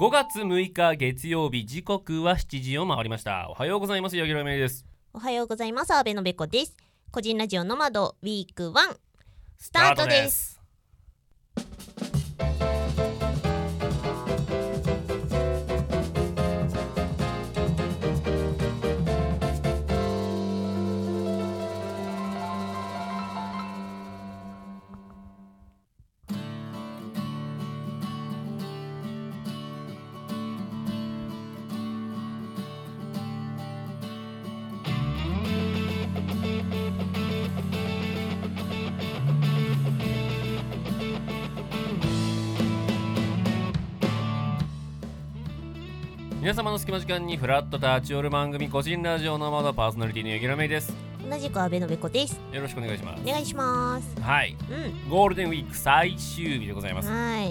5月6日月曜日、時刻は7時を回りました。おはようございます。柳楽芽衣です。 おはようございます。阿部のべこです。個人ラジオノマドウィーク1スタートです。 皆様の隙間時間にフラット立ち寄る番組、個人ラジオのまだパーソナリティの柳楽芽衣です。 同じく阿部のべこです。 よろしくお願いします。 お願いします。 はい、ゴールデンウィーク最終日でございます。 はい、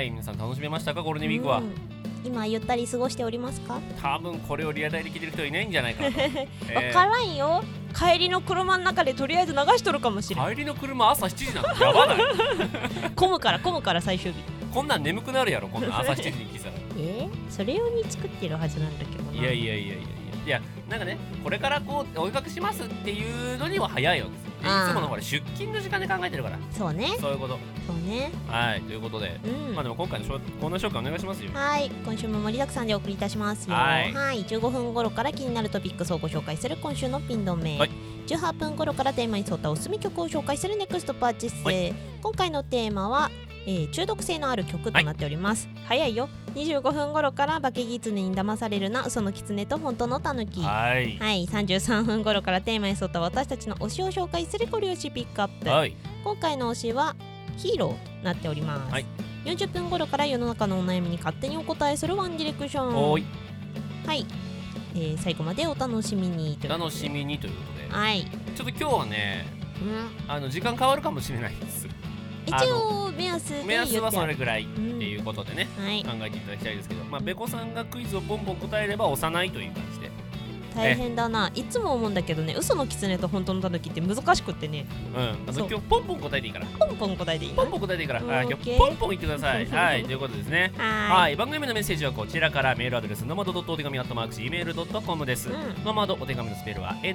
皆さん楽しめましたか？ゴールデンウィークは。 今ゆったり過ごしておりますか？ 多分これをリアタイで聞いてる人いないんじゃないかなとわからんよ。帰りの車の中でとりあえず流しとるかもしれない。 帰りの車朝7時なのやばない混むから最終日。 こんなん眠くなるやろ、こんなん朝7時に聞いたらそれ用に作ってるはずなんだけどな。 いやなんかね、これからこうお絵かきしますっていうのには早いわけですよ。いつものほら出勤の時間で考えてるから。 そうね、 そういうこと。 そうね。 はい、ということで、でも今回のコーナー紹介お願いしますよ。 はい、今週も盛りだくさんでお送りいたしますよ。はい、15分頃から気になるトピックスをご紹介する今週のピン止め、18分頃からテーマに沿ったおすすめ曲を紹介するネクストパーチェス、今回のテーマは中毒性のある曲となっております。早いよ。25分頃から化け狐に騙されるな、嘘の狐と本当のタヌキ。33分頃からテーマに沿った私たちの推しを紹介するご両親ピックアップ。今回の推しはヒーローとなっております。40分頃から世の中のお悩みに勝手にお答えするワンディレクション。最後までお楽しみにということで。ちょっと今日はね、時間変わるかもしれないです。 一応目安はそれぐらいっていうことでね、考えていただきたいですけど、べこさんがクイズをポンポン答えれば押さないという感じで大変だな。いつも思うんだけどね、嘘の狐と本当のタヌキって難しくってね。 今日ポンポン答えていいから。 ポンポン答えていいな。 ポンポン答えていいから。今日ポンポン言ってください。はい、ということですね。番組のメッセージはこちらから。メールアドレスノマドお手紙@gmail.com です。ノマドお手紙のスペルは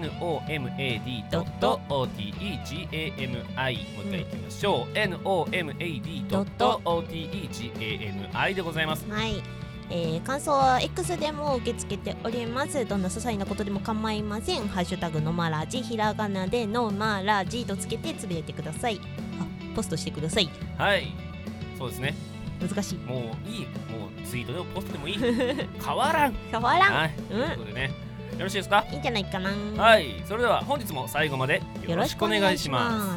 nomad.otegami。 もう一回言ってみましょう。nomad.otegami でございます。 感想は X でも受け付けております。どんな些細なことでも構いません。ハッシュタグのまらじ、ひらがなでのまらじとつけてつぶやいてください。ポストしてください。 はい、そうですね。 難しい。 もういい。もうツイートでもポストでもいい変わらん。ということでね、よろしいですか？ いいんじゃないかな。 それでは本日も最後までよろしくお願いします。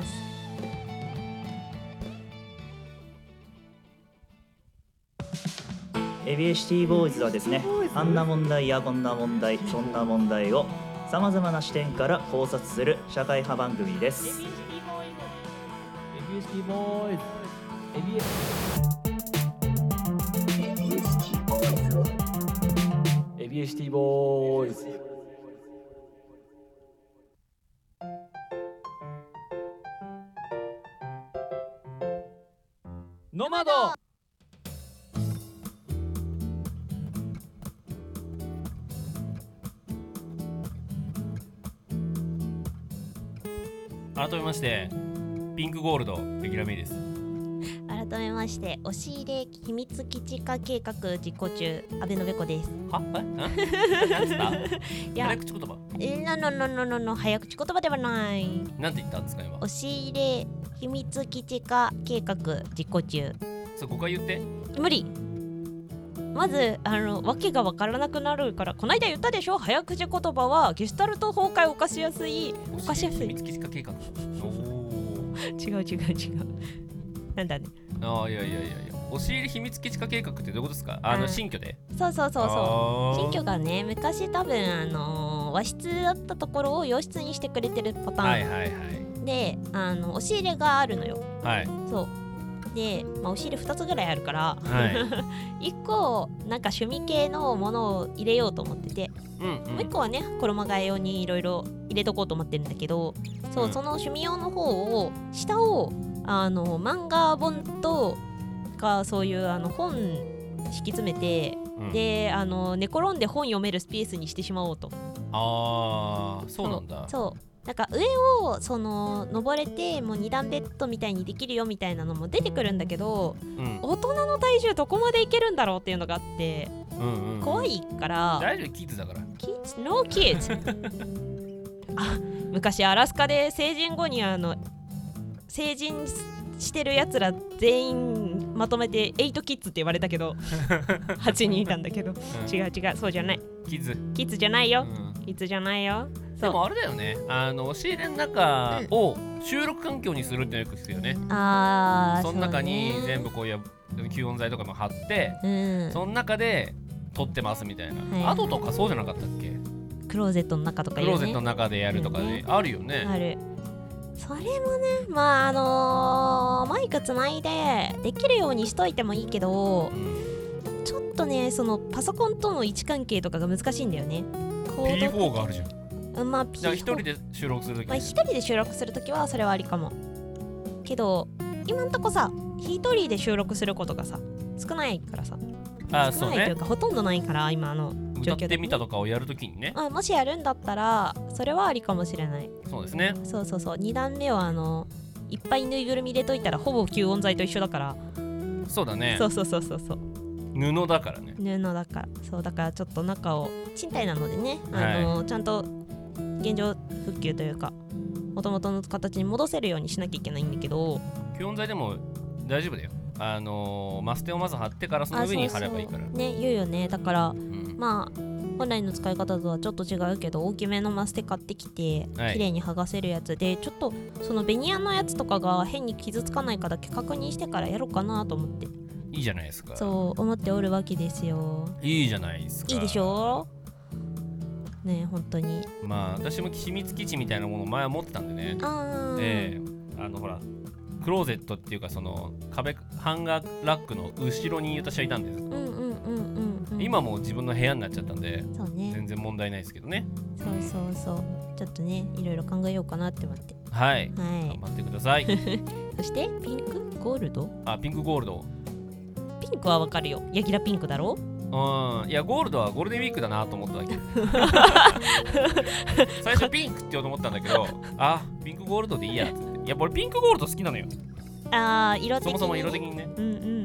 ABST ボーイズはですね、あんな問題やこんな問題、そんな問題をさまざまな視点から考察する社会派番組です。 ABST ボーイズ、ABST ボーイズ。ノマド。 改めましてピンクゴールド柳楽芽衣です。 改めまして押し入れ秘密基地化計画実行中、阿部のべこです。 何ですか？早口言葉？ 早口言葉ではない。 なんて言ったんですか今？ 押し入れ秘密基地化計画実行中。 そう、5回言って。 無理。まずわけがわからなくなるから。こないだ言ったでしょ、早口言葉はゲシュタルト崩壊を犯しやすい。 秘密基地化計画。 違うなんだね。 いや押し入れ秘密基地化計画ってどういうことですか？新居で？そう新居がね、昔多分和室だったところを洋室にしてくれてるパターンで、押し入れがあるのよ。そうで、押し入れ2つぐらいあるから、1個なんか趣味系のものを入れようと思ってて、もう1個はね衣替え用にいろいろ入れとこうと思ってるんだけど、その趣味用の方を下を漫画本とかそういう本敷き詰めてで寝転んで本読めるスペースにしてしまおうと。 そうなんだ。 そうなんか上を登れてもう2段ベッドみたいにできるよみたいなのも出てくるんだけど、大人の体重どこまでいけるんだろうっていうのがあって、怖いから。 大丈夫、キッズだから。 No kids 昔アラスカで成人後に成人してるやつら全員まとめて8キッズって言われたけど8人いたんだけど、違うそうじゃない。キッズじゃないよ、キッズじゃないよ。 でもあれだよね、押し入れの中を収録環境にするってよく聞くよね。その中に全部こういう吸音材とかも貼って、その中で撮ってますみたいな。アドとかそうじゃなかったっけ？ クローゼットの中とかクローゼットの中でやるとかであるよね。 ある。それもね、まあマイクつないでできるようにしといてもいいけど、ちょっとねパソコンとの位置関係とかが難しいんだよね。 P4 があるじゃん。 じゃあ一人で収録するとき、 一人で収録するときはそれはありかも。けど今んとこさ、一人で収録することがさ少ないからさ。少ないというかほとんどないから今の状況で。 歌ってみたとかをやるときにね。 もしやるんだったらそれはありかもしれない。 そうですね。 そう2段目はいっぱいぬいぐるみ入れといたらほぼ吸音材と一緒だから。 そうだね。 そう布だからね。 布だから。そうだからちょっと中を賃貸なのでね、ちゃんと現状復旧というか元々の形に戻せるようにしなきゃいけないんだけど、 吸音材でも大丈夫だよ。マステをまず貼ってからその上に貼ればいいから。 ね、言うよね。だから、まあ本来の使い方とはちょっと違うけど大きめのマステ買ってきて綺麗に剥がせるやつで、ちょっとそのベニヤのやつとかが変に傷つかないかだけ確認してからやろうかなと思って。 いいじゃないですか。 そう思っておるわけですよ。 いいじゃないですか。 いいでしょね、本当に。 まあ私も秘密基地みたいなものを前は持ってたんでね。ほらクローゼットっていうかその壁ハンガーラックの後ろに私はいたんです。今もう自分の部屋になっちゃったんで、全然問題ないですけどね。 そうちょっとねいろいろ考えようかなって思って。 はい、頑張ってください。 そしてピンクゴールド。 ピンクゴールド。 ピンクはわかるよ。ヤギラピンクだろ。 いやゴールドはゴールデンウィークだなと思っただけ。最初ピンクって言おうと思ったんだけど、ピンクゴールドでいいやって。いや俺ピンクゴールド好きなのよ。 色的にね。 そもそも色的にね。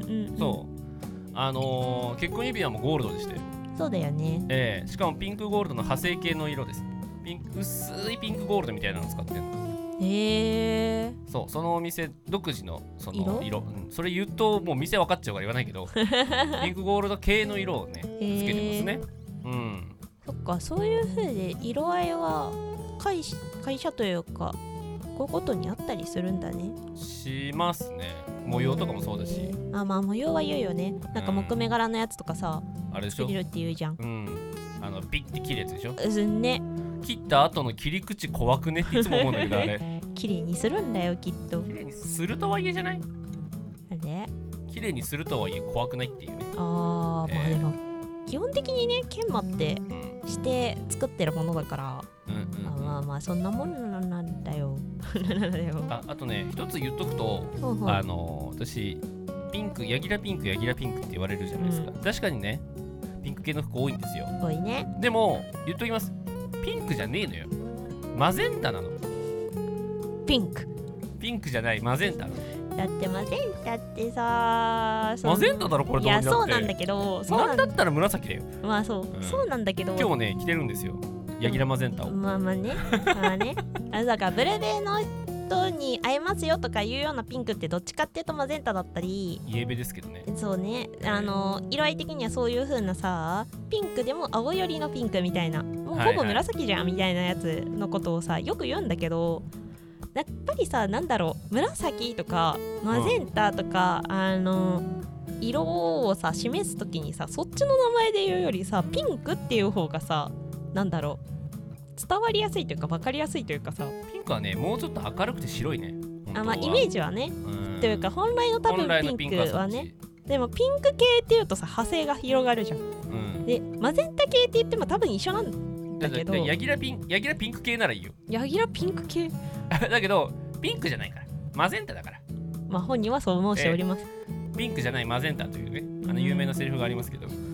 そう結婚指輪もゴールドでして。 そうだよね。 しかもピンクゴールドの派生系の色です。薄いピンクゴールドみたいなの使ってるの。そうそのお店独自のその色、それ言うともう店分かっちゃうから言わないけどピンクゴールド系の色をねつけてますね。 そっか、そういう風で色合いは会社というかこういうことにあったりするんだね。 しますね。模様とかもそうだし。 まあ模様は言うよね。なんか木目柄のやつとかさ、 あれでしょ。 作れるって言うじゃん。 ピッて切るやつでしょ。 ね。 切った後の切り口怖くねっていつも思うんだけどあれ。 綺麗にするんだよきっと。 綺麗にするとはいえじゃない？ なんで？綺麗にするとはいえ怖くないっていうね。 まあでも基本的にね研磨ってして作ってるものだから。まあそんなもんなんだよ。 あとね一つ言っとくと、私ピンクヤギラピンクって言われるじゃないですか。確かにねピンク系の服多いんですよ。 多いね。 でも言っときます。ピンクじゃねえのよ。マゼンタなの。 ピンクじゃないマゼンタ。 だってマゼンタってさマゼンタだろこれ。 いやそうなんだけど、 なんだったら紫だよ。 まあそうなんだけど、 今日ね着てるんですよヤギラマゼンタを。 まあねだからブルベの人に会えますよとかいうようなピンクってどっちかっていうとマゼンタだったり、 イエベですけどね。 そうね、色合い的にはそういう風なさピンクでも青寄りのピンクみたいな、もうほぼ紫じゃんみたいなやつのことをさよく言うんだけど、やっぱりさなんだろう、紫とかマゼンタとか、色をさ示すときにさそっちの名前で言うよりさピンクっていう方がさなんだろう伝わりやすいというか分かりやすいというかさ。 ピンクはねもうちょっと明るくて白いね。 まあイメージはねというか本来の多分ピンクはね。でもピンク系っていうとさ派生が広がるじゃん。でマゼンタ系って言っても多分一緒なんだけど、 ヤギラピンク系ならいいよ。 ヤギラピンク系だけどピンクじゃないからマゼンタだから。 まあ本人はそう申しております。 ピンクじゃないマゼンタというね有名なセリフがありますけど。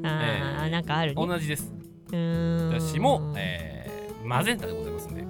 なんかあるね。 同じです。私も、マゼンタでございますんで。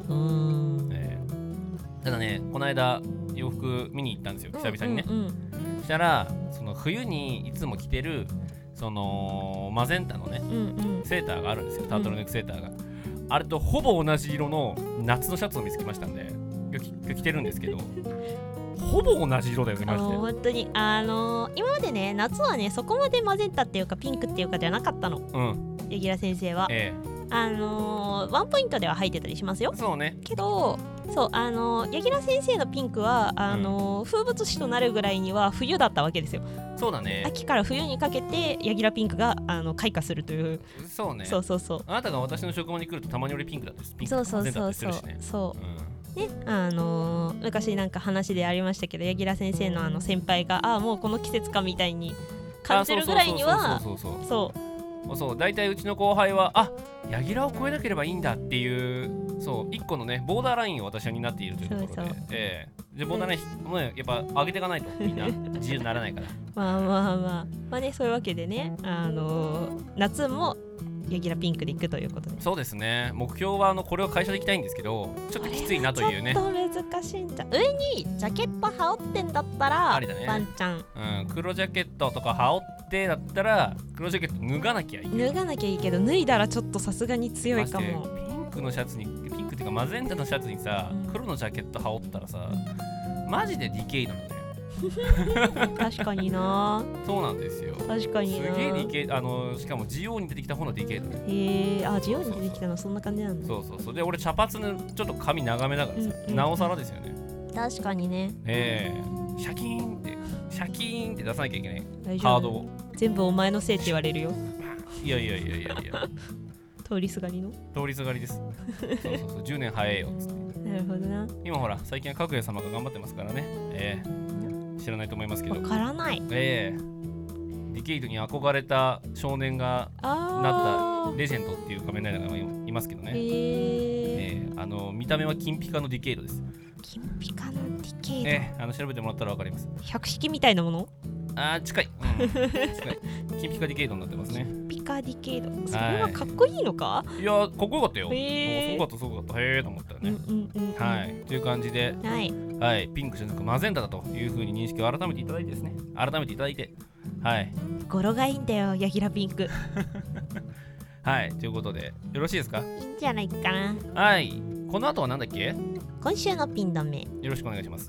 ただね、この間洋服見に行ったんですよ、久々にね。そしたらその冬にいつも着てるそのマゼンタのね、セーターがあるんですよ、タートルネックセーターが。あれとほぼ同じ色の夏のシャツを見つけましたんで、今日着てるんですけどほぼ同じ色だよね、マジで。 本当に今までね、夏はねそこまでマゼンタっていうかピンクっていうかじゃなかったの、柳楽先生は。ワンポイントでは入ってたりしますよ。 そうね。 けどそう柳楽先生のピンクは風物詩となるぐらいには冬だったわけですよ。 そうだね。 秋から冬にかけて柳楽ピンクが開花するという。 そうね。 そうそうそう。 あなたが私の職場に来るとたまに俺ピンクだったです。ピンクそうそうそうそうそうね、昔なんか話でありましたけど、柳楽先生の先輩がもうこの季節かみたいに感じるぐらいにはそう大体うちの後輩は柳楽を超えなければいいんだっていうそう一個のねボーダーラインを私は担っているというところで、でボーダーラインもやっぱ上げていかないとみんな自由にならないからまあね、そういうわけでね、夏も柳楽ピンクでいくということで。 そうですね。目標はこれを会社で行きたいんですけど、ちょっときついなというね。 ちょっと難しいんじゃ。上にジャケット羽織ってんだったらありだね、 ワンちゃん。 黒ジャケットとか羽織ってだったら黒ジャケット脱がなきゃいい。 脱がなきゃいいけど、脱いだらちょっとさすがに強いかも。 ピンクのシャツにピンクっていうかマゼンタのシャツにさ、黒のジャケット羽織ったらさ、マジでディケイドなんだよ。 確かにな。 そうなんですよ。 確かにな。 すげえディケイド、しかもジオに出てきた方のディケイドね。 ジオに出てきたのそんな感じなんだ。 そうで俺茶髪のちょっと髪長めだからさ、なおさらですよね。 確かにね。 シャキーンって出さなきゃいけない。 大丈夫。 ハードを全部お前のせいって言われるよ。 いや通りすがりの通りすがりです。そう10年早えよっつって。 なるほどな。 今ほら最近はかぐや様が頑張ってますからね。知らないと思いますけど。 わからない。 ディケイドに憧れた少年がなったレジェンドっていう仮面ライダーがいますけどね。見た目は金ピカのディケイドです。 金ピカのディケイド。 調べてもらったらわかります。 百式みたいなもの？ 近い。金ピカディケイドになってますね。 金ピカディケイド。それはかっこいいのか？ いや、かっこよかったよ。すごかった。と思ったよね。はい。という感じで、はい。ピンクじゃなくマゼンタだというふうに認識を改めていただいてですね。はい。 語呂がいいんだよ、柳楽ピンク。 はい。ということで、よろしいですか？いいんじゃないかな。 はい。この後は何だっけ？ 今週のピン止め。 よろしくお願いします。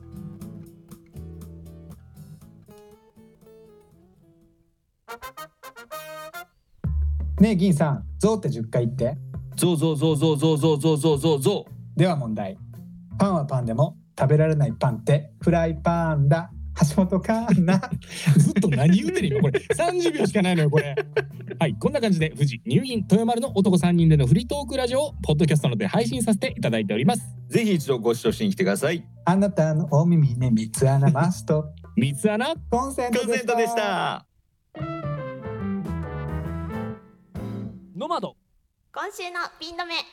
ねえ銀さん、ゾウって10回言って。 ゾウでは問題。パンはパンでも食べられないパンってフライパンだ。橋本環奈。 ずっと何言うてる今これ30秒しかないのよこれ。はい、こんな感じで富士入院豊丸の男3人でのフリートークラジオをポッドキャストので配信させていただいております。 ぜひ一度ご視聴しに来てください。 あなたのお耳に三つ穴マスト。 三つ穴コンセントでした。 ノマド。 今週のピン止め。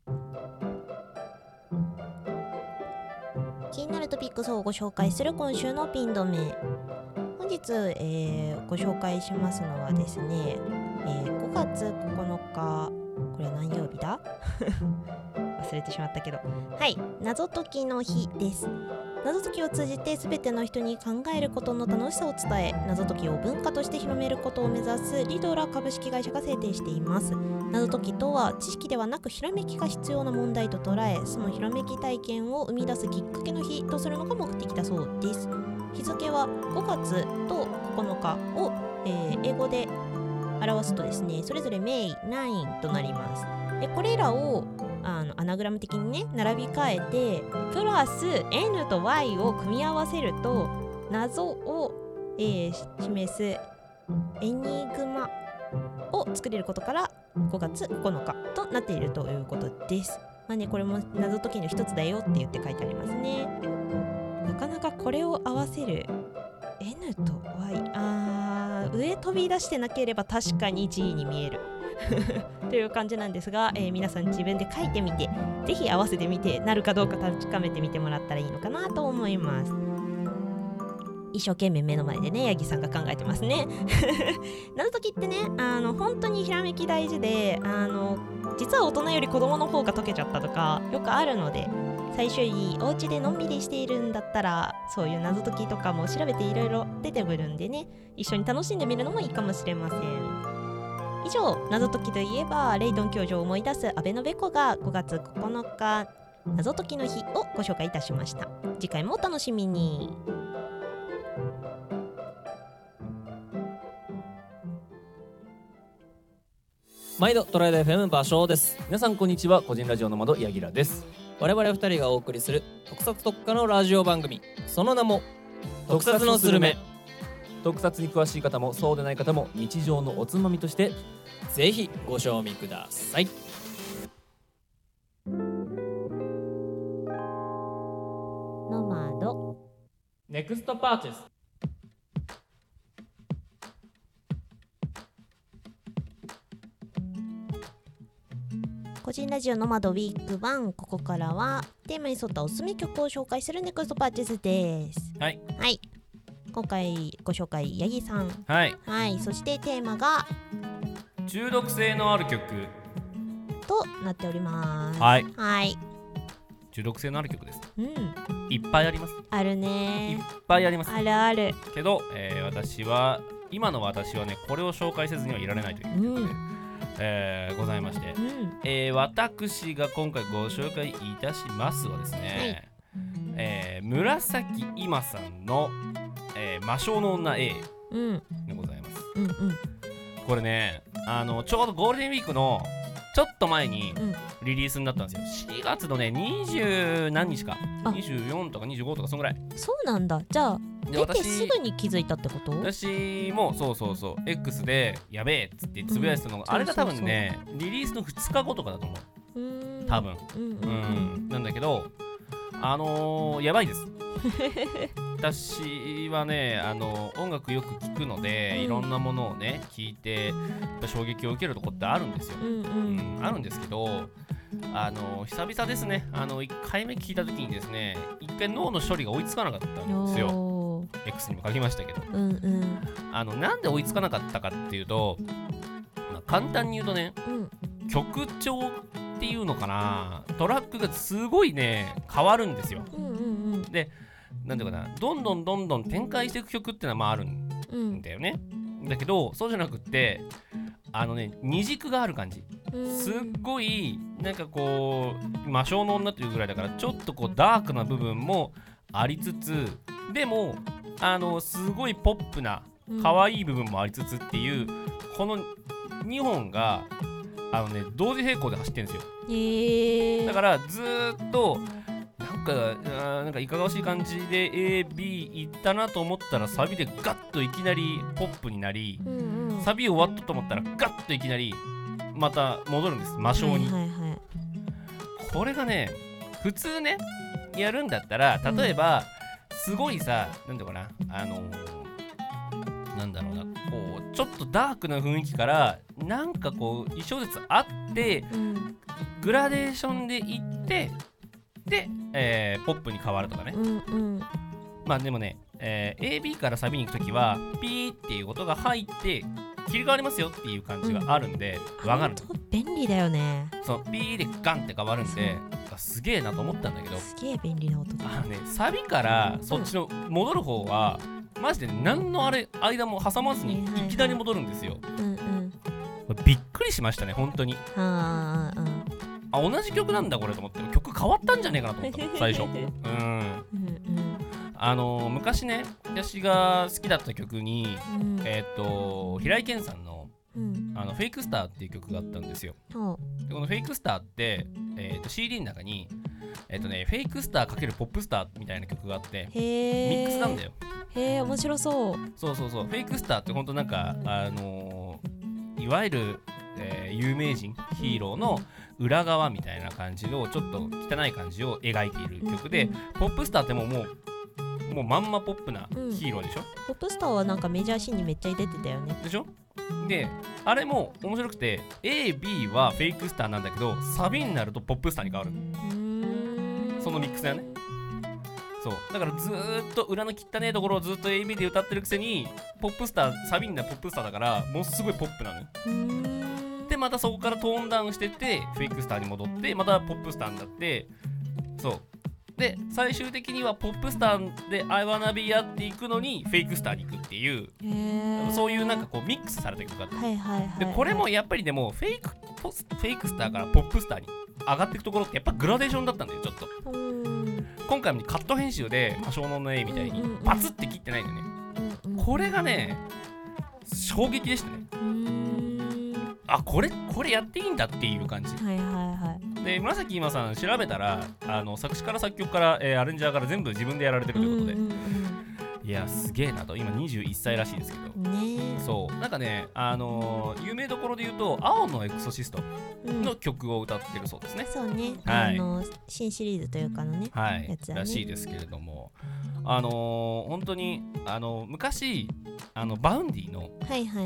気になるトピックスをご紹介する今週のピン止め。本日、ご紹介しますのはですね、5月9日、これは何曜日だ忘れてしまったけど、はい、謎解きの日です。謎解きを通じて全ての人に考えることの楽しさを伝え、謎解きを文化として広めることを目指すリドラ株式会社が制定しています。謎解きとは知識ではなくひらめきが必要な問題と捉え、そのひらめき体験を生み出すきっかけの日とするのが目的だそうです。日付は5月と9日を、英語で表すとですね、それぞれ May 9となります。でこれらをアナグラム的にね並び替えてプラス N と Y を組み合わせると謎を、示すエニグマを作れることから5月9日となっているということです。まあね、これも謎解きの一つだよって言って書いてありますね。なかなかこれを合わせる N と Y、上飛び出してなければ確かに G に見えるという感じなんですが、皆さん自分で書いてみて、ぜひ合わせてみてなるかどうか確かめてみてもらったらいいのかなと思います。 一生懸命目の前でねヤギさんが考えてますね謎解きってね本当にひらめき大事で実は大人より子供の方が解けちゃったとかよくあるので、最終日お家でのんびりしているんだったらそういう謎解きとかも調べていろいろ出てくるんでね、一緒に楽しんでみるのもいいかもしれません。以上、謎解きといえばレイドン教授を思い出す阿部のべこが5月9日謎解きの日をご紹介いたしました。次回もお楽しみに。 毎度トライド FM 場所です。 皆さんこんにちは。個人ラジオの窓ヤギラです。 我々2人がお送りする特撮特化のラジオ番組、その名も特撮のスルメ。 特撮に詳しい方もそうでない方も日常のおつまみとしてぜひご賞味ください。 ノマドネクストパーチェス。 個人ラジオノマドウィーク1、ここからはテーマに沿ったおすすめ曲を紹介するネクストパーチェスです。 はい、 はい、今回ご紹介ヤギさん。 はい、 はい、そしてテーマが中毒性のある曲となっております。 はい、 はい、 中毒性のある曲です。 うん、 いっぱいあります。 あるいね。 っぱいあります。 あるあるけど、今の私はねこれを紹介せずにはいられないということで、ございまして、私が今回ご紹介いたしますはですね、紫今さんの、魔性の女 A でございます。これねちょうどゴールデンウィークのちょっと前にリリースになったんですよ。4月のね20何日か、24とか25とかそんぐらい。 そうなんだ。じゃあで出てすぐに気づいたってこと？ 私もそう X でやべえっつってつぶやいてたのが、あれが多分ねリリースの2日後とかだと思う。多分なんだけどやばいです私はね音楽よく聴くので、いろんなものをね聴いて衝撃を受けるとこってあるんですよ。あるんですけど久々ですね。1回目聞いた時にですね、1回脳の処理が追いつかなかったんですよ。X にも書きましたけど、なんで追いつかなかったかっていうと、簡単に言うとね、曲調っていうのかな、トラックがすごいね変わるんですよ。で、なんていうかな、どんどん展開していく曲っていうのはあるんだよね。だけどそうじゃなくって二軸がある感じ。すっごいなんかこう魔性の女というぐらいだから、ちょっとこうダークな部分もありつつ、でもすごいポップな可愛い部分もありつつっていう、この2本が同時並行で走ってるんですよ。だからずっとなんかいかがわしい感じで A、B いったなと思ったら、サビでガッといきなりポップになり、サビ終わったと思ったらガッといきなりまた戻るんです、魔性に。これがね普通ねやるんだったら、例えば、すごいさ、なんだろうな、なんだろうな、こうちょっとダークな雰囲気からなんかこう1小節あって、グラデーションでいってで、ポップに変わるとかね。まあでもね、AB からサビに行くときはピーっていう音が入って切り替わりますよっていう感じがあるんで、わかる。 便利だよね。 そう、ピーでガンって変わるんで、すげえなと思ったんだけど、 すげえ便利な音だ。 サビからそっちの戻る方は、マジで何の間も挟まずにいきなり戻るんですよ。びっくりしましたね、本当に。同じ曲なんだこれと思って、曲変わったんじゃねえかなと思った最初。昔ね、私が好きだった曲に、平井堅さんのフェイクスターっていう曲があったんですよ。でこのフェイクスターって、CD の中にフェイクスター×ポップスターみたいな曲があって、ミックスなんだよ。 へえ、面白そう。 そうフェイクスターってほんとなんかいわゆる、有名人ヒーローの裏側みたいな感じのちょっと汚い感じを描いている曲で、ポップスターってもうまんまポップなヒーローでしょ。 ポップスターはなんかメジャーシーンにめっちゃ出てたよね。 でしょ。であれも面白くて、 A、B はフェイクスターなんだけど、サビになるとポップスターに変わる。そのミックスだよね。 そうだからずーっと裏の汚ねえところをずっと AV で歌ってるくせにポップスター、サビんだポップスターだからもうすごいポップなのよ。でまたそこからトーンダウンしてってフェイクスターに戻ってまたポップスターになって、そうで最終的にはポップスターで I wanna be やっていくのにフェイクスターに行くっていう、そういうなんかこうミックスされた曲があって、でこれもやっぱりでもフェイクスターからポップスターに上がっていくところってやっぱグラデーションだったんだよちょっと。今回もカット編集で魔性の絵みたいにバツって切ってないんだよね。これがね衝撃でしたね。あ、これやっていいんだっていう感じ。で紫今さん調べたら作詞から作曲から、アレンジャーから全部自分でやられてるということで、いやすげえなと。今21歳らしいですけどね。そうなんかね有名どころで言うと青のエクソシストの曲を歌ってるそうですね。 そうね、 はい、 新シリーズというかのね、 はい、 やつだねらしいですけれども、本当に昔バウンディの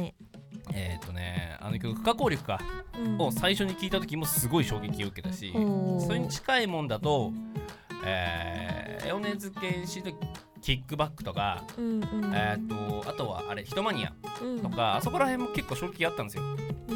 あの曲不可抗力か、を最初に聞いた時もすごい衝撃を受けたし、それに近いもんだと米津玄師のキックバックとか、あとはあれヒトマニアとか、あそこら辺も結構衝撃あったんですよ。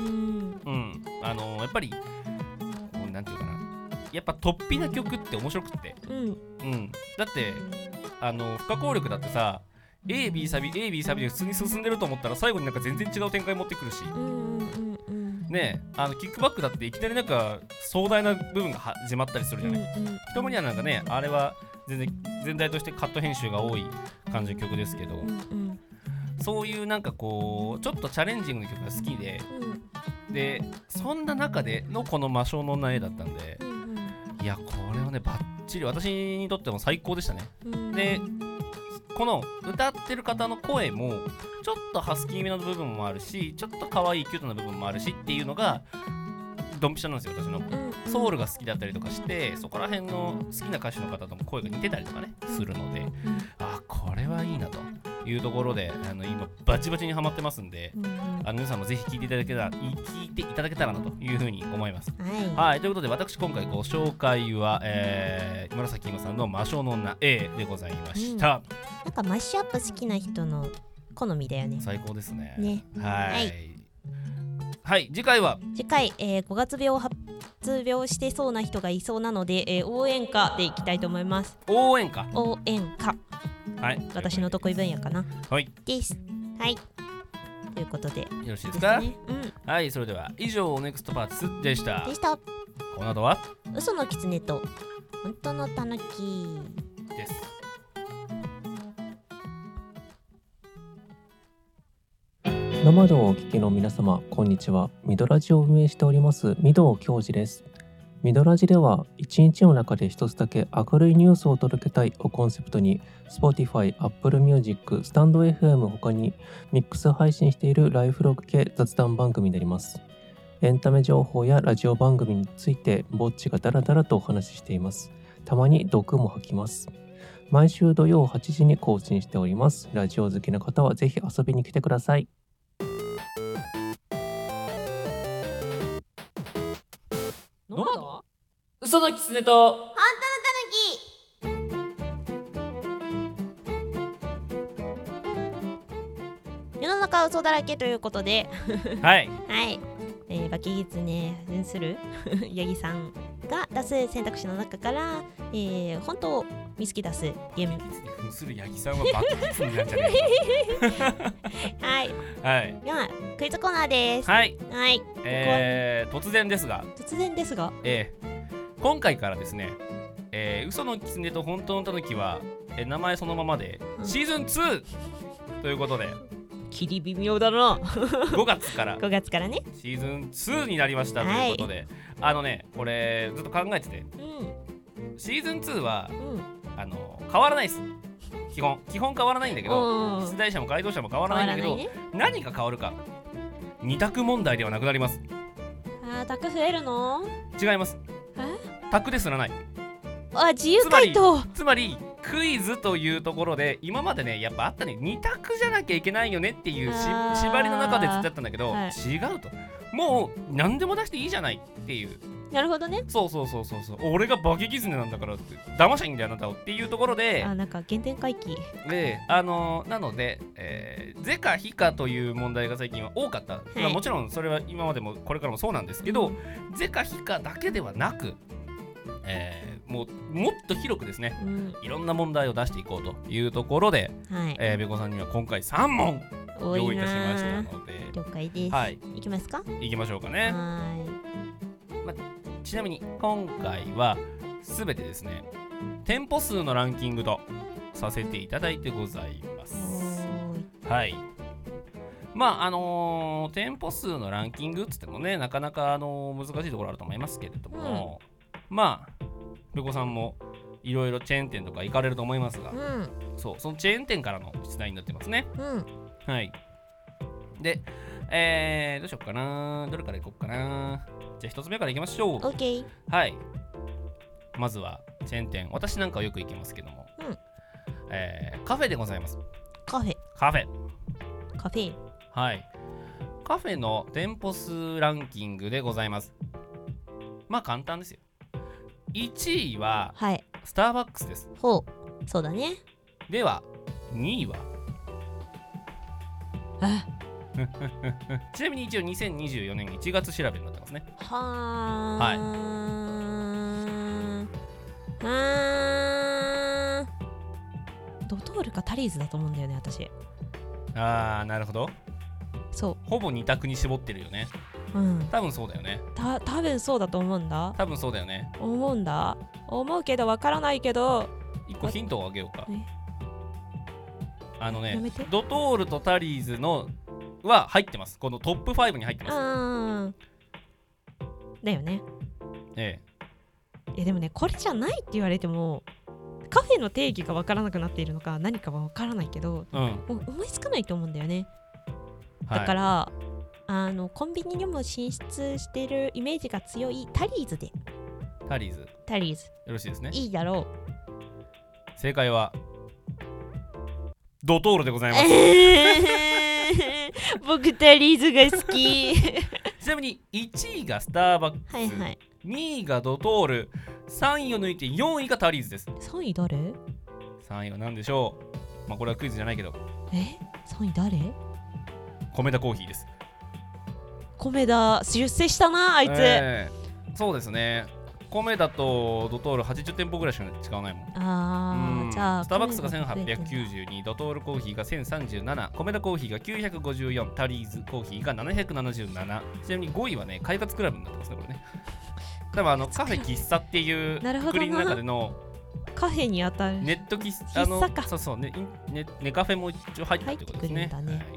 やっぱりなんていうかな、やっぱ突飛な曲って面白くって、だって不可抗力だってさA、B サビで普通に進んでると思ったら最後になんか全然違う展開持ってくるし、ねえキックバックだっていきなりなんか壮大な部分が始まったりするじゃない。ヒトマニアなんかねあれは全体としてカット編集が多い感じの曲ですけど、そういうなんかこうちょっとチャレンジングな曲が好きで、でそんな中でのこの魔性の絵だったんで、いやこれはねバッチリ私にとっても最高でしたね。でこの歌ってる方の声もちょっとハスキーめの部分もあるし、ちょっと可愛いキュートな部分もあるしっていうのがドンピシャなんですよ私の。ソウルが好きだったりとかして、そこら辺の好きな歌手の方とも声が似てたりとかねするので、これはいいなというところで今バチバチにハマってますんで、皆さんもぜひ聴いていただけたらなというふうに思います。はい、ということで私今回ご紹介は、紫今さんの魔性の女 A でございました。 なんかマッシュアップ好きな人の好みだよね。 最高ですね。 はい、 次回は 5月病を発病してそうな人がいそうなので、応援歌でいきたいと思います。 応援歌、 はい、私の得意分野かな。です。はい、ということでよろしいですか？はい、それでは以上ネクストパーツでした。この後は嘘の狐と本当のタヌキです。 生でお聞きの皆様、こんにちは。ミドラジを運営しております御堂教授です。ミドラジでは一日の中で一つだけ明るいニュースを届けたいをコンセプトに Spotify、Apple Music、StandFM 他にミックス配信しているライフログ系雑談番組になります。エンタメ情報やラジオ番組についてぼっちがダラダラとお話ししています。たまに毒も吐きます。毎週土曜8時に更新しております。ラジオ好きな方はぜひ遊びに来てください。嘘の狐と本当のタヌキ。世の中は嘘だらけということではい、 バキギツネ扮するヤギさんが出す選択肢の中から、本当を見つけ出すゲーム。 扮するヤギさんはバキギツネなんじゃないはい、ではクイズコーナーです。 突然ですが、今回からですね、嘘の狐と本当のタヌキは、名前そのままで、シーズン2ということで切り微妙だな 5月からねシーズン2になりましたということで、これずっと考えてて、シーズン2は、変わらないです。基本変わらないんだけど、出題者も回答者も変わらないんだけど、何が変わるか、2択問題ではなくなります。 択増えるの？ 違います。択ですらない。 自由回答。 つまりクイズというところで今までねやっぱあったね、2択じゃなきゃいけないよねっていう縛りの中でずっとやったんだけど、違うと、もう何でも出していいじゃないっていう。 なるほどね。 そう俺が化け絆なんだからって騙しゃいいんだよあなたをっていうところで、 なんか原点回帰でなので、是か非かという問題が最近は多かった、まあ、もちろんそれは今までもこれからもそうなんですけど、是か非かだけではなく、もっと広くですね、いろんな問題を出していこうというところで、べこさんには今回3問用意いたしましたので、 了解です。 はい、 いきますか。 いきましょうかね。ちなみに今回はすべてですね、店舗数のランキングとさせていただいてございます。はい。まあ店舗数のランキングっつってもね、なかなか難しいところあると思いますけれども、まあべこさんもいろいろチェーン店とか行かれると思いますが、そのチェーン店からの出題になってますね。はい。で、どうしようかな。どれからいこうかな。じゃあ一つ目からいきましょう。 OK。はい。 まずはチェーン店。私なんかはよく行きますけども、カフェでございます。 カフェ。 はい。カフェの店舗数ランキングでございます。まあ簡単ですよ。1位はスターバックスです。 そうだね。 では2位はちなみに一応2024年1月調べになってますね。 ドトールかタリーズだと思うんだよね、私。 なるほど。ほぼ2択に絞ってるよね。多分そうだよね。 多分そうだと思うんだ。 多分そうだよね。 思うけどわからないけど、 1個ヒントをあげようか。ドトールとタリーズのは入ってます。このトップ5に入ってます。 だよね。いやでもね、これじゃないって言われてもカフェの定義が分からなくなっているのか何かは分からないけど、もう思いつかないと思うんだよね。だから、コンビニにも進出してるイメージが強いタリーズで。 タリーズよろしいですね。 いいだろう。 正解はドトールでございます。 僕タリーズが好き。 ちなみに1位がスターバックス、2位がドトール、3位を抜いて4位がタリーズです。 3位誰？ 3位は何でしょう。まあこれはクイズじゃないけど。 3位誰？ 米田コーヒーです。 米田出世したな、あいつ。 そうですね。米田とドトール80店舗ぐらいしか使わないもん。じゃあスターバックスが1892、ドトールコーヒーが1037、米田コーヒーが954、タリーズコーヒーが777。ちなみに5位はね、快活クラブになってますね、これね。多分カフェ喫茶っていうくくりの中でのカフェに当たるネット喫茶そうネカフェも一応入ってるってことですね。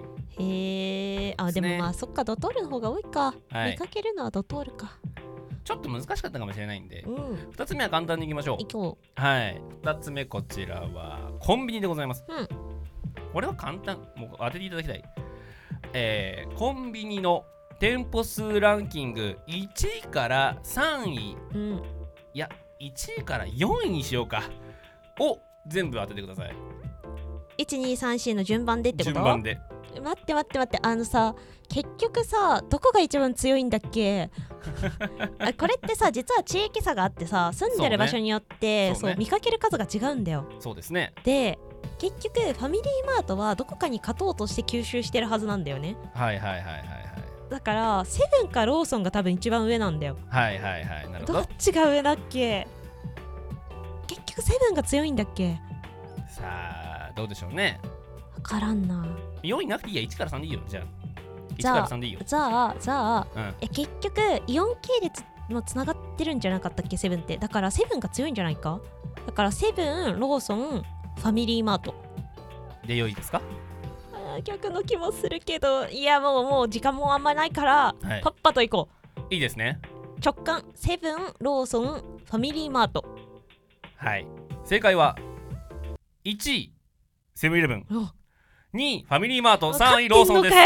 でもまあそっか、ドトールの方が多いか。見かけるのはドトールか。 ちょっと難しかったかもしれないんで、2つ目は簡単にいきましょう。2つ目こちらはコンビニでございます。これは簡単、もう当てていただきたい。コンビニの店舗数ランキング1位から3位、いや1位から4位にしようかを全部当ててください。 1234の順番でってこと？ 順番で。 待ってさ、結局さ、どこが一番強いんだっけ？これってさ、実は地域差があってさ、住んでる場所によってそう見かける数が違うんだよ。 そうですね。 で結局ファミリーマートはどこかに勝とうとして吸収してるはずなんだよね。だからセブンかローソンが多分一番上なんだよ。 なるほど。 どっちが上だっけ？結局セブンが強いんだっけ？ さあどうでしょうね。 分からんな。 4位なくていいや、1から3でいいよ。じゃあ1から3でいいよ。 じゃあ、結局イオン系列もつながってるんじゃなかったっけ、セブンって。だからセブンが強いんじゃないか。だからセブン、ローソン、ファミリーマートで良いですか？ 逆の気もするけど、いやもう時間もあんまないから、パッパと行こう。いいですね。 直感、セブン、ローソン、ファミリーマート。 正解は1位セブンイレブン、2位ファミリーマート、3位ローソンです。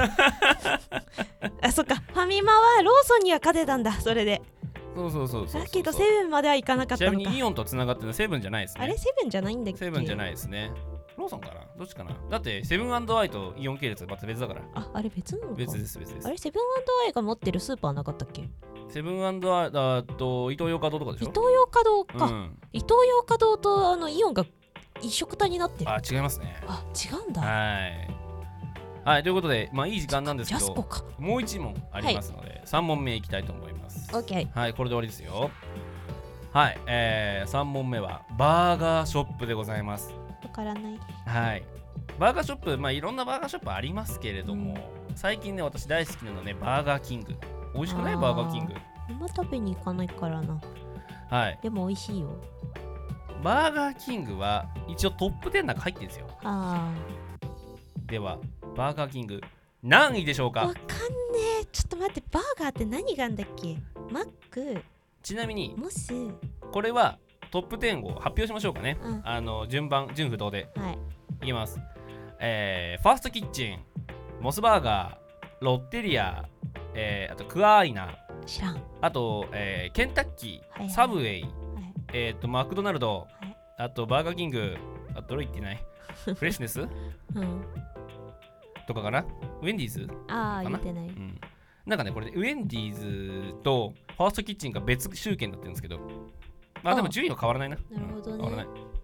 そっか、ファミマはローソンには勝てたんだ。それでそうだけどセブンまではいかなかったのか。 ちなみにイオンとつながってるのセブンじゃないですね。 あれセブンじゃないんだっけ？ セブンじゃないですね。ローソンかな、どっちかな。だってセブン&アイとイオン系列また別だから。 あれ別なのか。 別です。 あれセブン&アイが持ってるスーパーなかったっけ？ セブン&アイ、イトーヨーカドーとかでしょ。 イトーヨーカドーか、 うん、 イトーヨーカドーとイオンが一緒くたになってる。 あ、違いますね。 あ、違うんだ。 はい、ということで、まあいい時間なんですけど、 ジャスコか。 もう1問ありますので、3問目いきたいと思います。 OK。 はい、これで終わりですよ。はい、3問目はバーガーショップでございます。 わからない。 はい。バーガーショップ、まあいろんなバーガーショップありますけれども、最近ね、私大好きなのね、バーガーキング。美味しくない？バーガーキング。 あんま食べに行かないからな。 はい。 でも美味しいよ。 バーガーキングは一応トップ10の中入ってるんですよ。では、バーガーキング何位でしょうか？ わかんねえ。ちょっと待って、バーガーって何があんだっけ？マック。 ちなみに、 モス。 これはトップ10を発表しましょうかね。順不同で。 はい。 いきます。ファーストキッチン、モスバーガー、ロッテリア、あとクアーイナ、 知らん。 あと、ケンタッキー、サブウェイ、マクドナルド、あとバーガーキング、あとどれ言ってないフレッシュネス、とかかな。ウェンディーズ言ってない。 なんかね、これウェンディーズとファーストキッチンが別集計になってるんですけど、まあでも順位は変わらないな。 なるほどね。 変わらない。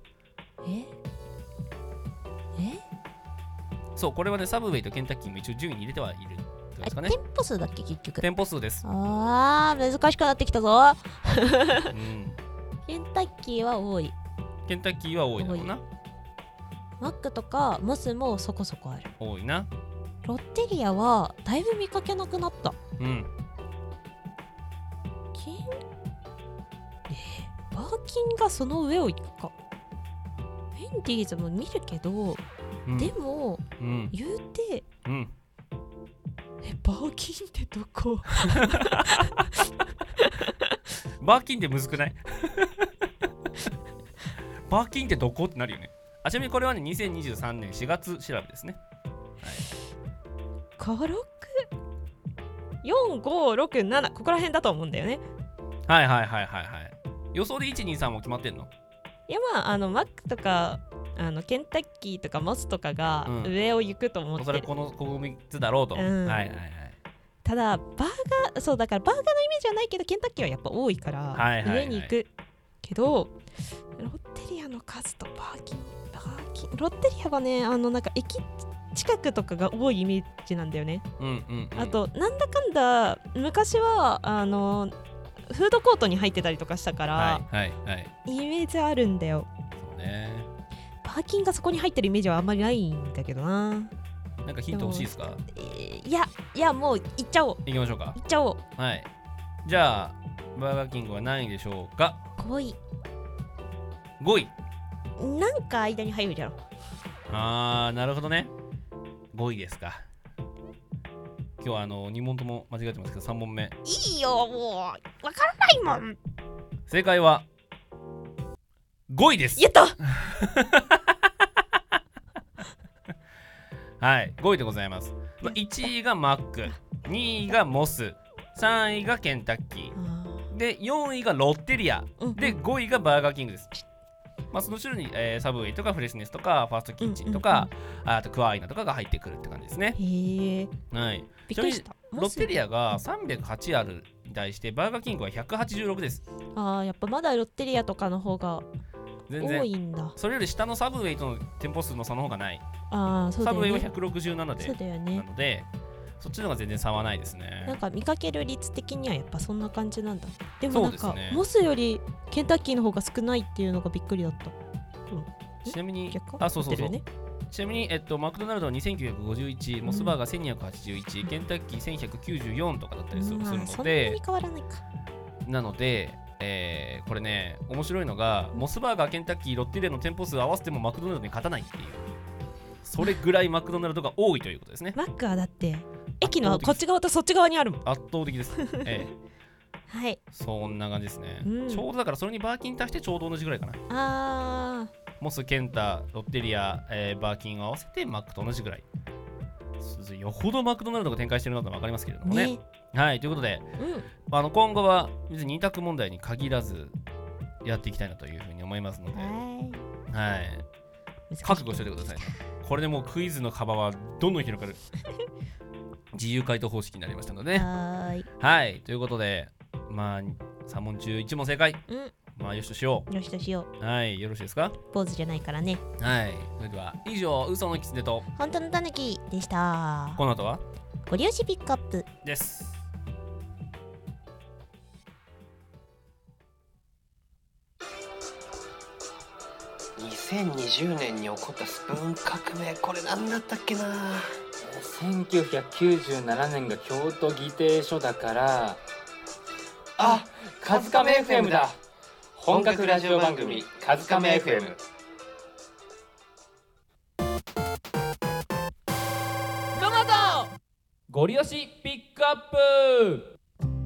そう、これはね、サブウェイとケンタッキーも一応順位に入れてはいる。ですかね。 店舗数だっけ結局。 店舗数です。 難しくなってきたぞ。ケンタッキーは多い。 ケンタッキーは多いだろうな。 マックとかモスもそこそこある。 多いな。 ロッテリアはだいぶ見かけなくなった。バーキンがその上を行くか。ウェンディーズも見るけど、でも、言うて、バーキンってどこ？ バーキンってむずくない？バーキンってどこってなるよね。ちなみにこれはね、2023年4月調べですね。 5、6、4、5、6、7、ここら辺だと思うんだよね。 はい。予想で1、2、3も決まってんの？ いや、まあ、マックとかケンタッキーとかモスとかが上を行くと思ってる。 それこの3つだろうと。 ただバーガー、そうだからバーガーのイメージはないけどケンタッキーはやっぱ多いから上に行くけど、ロッテリアの数とバーキンロッテリアはね、なんか駅近くとかが多いイメージなんだよね。あとなんだかんだ昔はフードコートに入ってたりとかしたから、イメージあるんだよ。 そうね。 バーキンがそこに入ってるイメージはあんまりないんだけどな。 なんかヒント欲しいですか？ いやもう行っちゃおう。 行きましょうか。 行っちゃおう。 はい。じゃあバーガーキングは何位でしょうか ？5位。 5位。 なんか間に入るじゃろ。 なるほどね。5位ですか。今日は2問とも間違えてますけど3問目。 いいよ、もうわからないもん。 正解は5位です。 やったはい、5位でございます。1位がマック、2位がモス、3位がケンタッキー、で4位がロッテリア、で5位がバーガーキングです。その後ろに、サブウェイとかフレッシュネスとかファーストキッチンとか、あとクワイナとかが入ってくるって感じですね。はい。 びっくりした。 ロッテリアが308あるに対してバーガーキングは186です。 やっぱまだロッテリアとかの方が多いんだ。 それより下のサブウェイとの店舗数の差の方がない。 そうだよね。 サブウェイは167で、 そうだよね。 なのでそっちの方が全然差はないですね。 なんか見かける率的にはやっぱそんな感じなんだ。でもなんか、モスよりケンタッキーの方が少ないっていうのがびっくりだった。 ちなみに、 そう、 ちなみに、マクドナルドは2951、モスバーガー1281、ケンタッキー1194とかだったりするので、 そんなに変わらないか。 なので、これね、面白いのが、モスバーガー、ケンタッキー、ロッテリアの店舗数合わせてもマクドナルドに勝たないっていう、それぐらいマクドナルドが多いということですね。 マックはだって、駅のこっち側とそっち側にあるもん。 圧倒的です。 はい。 そんな感じですね。ちょうどだからそれにバーキン足してちょうど同じぐらいかな。モス、ケンタ、ロッテリア、バーキンを合わせてマックと同じぐらい。よほどマクドナルドが展開してるのが分かりますけれどもね。はい、ということで、今後は別に2択問題に限らずやっていきたいなというふうに思いますので、はい。覚悟しておいてください。これでもうクイズの幅はどんどん広がる。自由回答方式になりましたので。はい。ということで、 まあ3問中1問正解。まあよしとしよう。よしとしよう。はい、よろしいですか？ 坊主じゃないからね。 はい。それでは以上、嘘のキツネと本当のタヌキでした。 この後はご利用しピックアップです。 2020年に起こったスプーン革命、これ何だったっけな。 1997年が京都議定書だから、あ、カズカメ FM だ。本格ラジオ番組カズカメ FM。 ノマドご利用しピックアップ。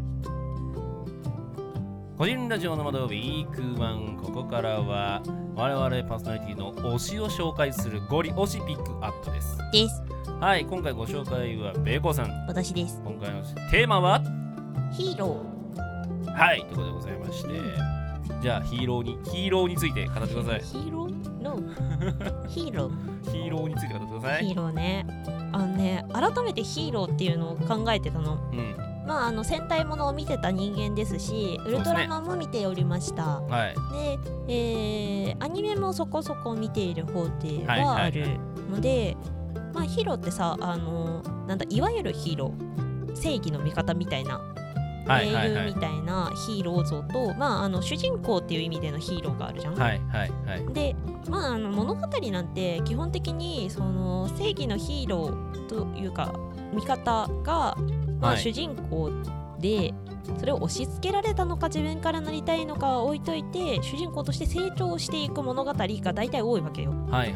個人ラジオの窓ウィーク1、ここからは我々パーソナリティの推しを紹介するゴリ推しピックアップです。はい、今回ご紹介はベーコさん。 私です。 今回のテーマはヒーロー。はい、ということでございまして、じゃあヒーローについて語ってください。 ヒーローのヒーローについて語ってください。 ヒーローね。改めてヒーローっていうのを考えてたの。まあ戦隊ものを見てた人間ですし、ウルトラマンも見ておりました。で、アニメもそこそこ見ている方ではあるので、まあヒーローってさ、なんだ、いわゆるヒーロー、正義の味方みたいな、英雄みたいなヒーロー像と、まあ主人公っていう意味でのヒーローがあるじゃん。で、まあ物語なんて基本的にその正義のヒーローというか味方が、まあ、主人公で、それを押し付けられたのか自分からなりたいのかは置いといて、主人公として成長していく物語が大体多いわけよ。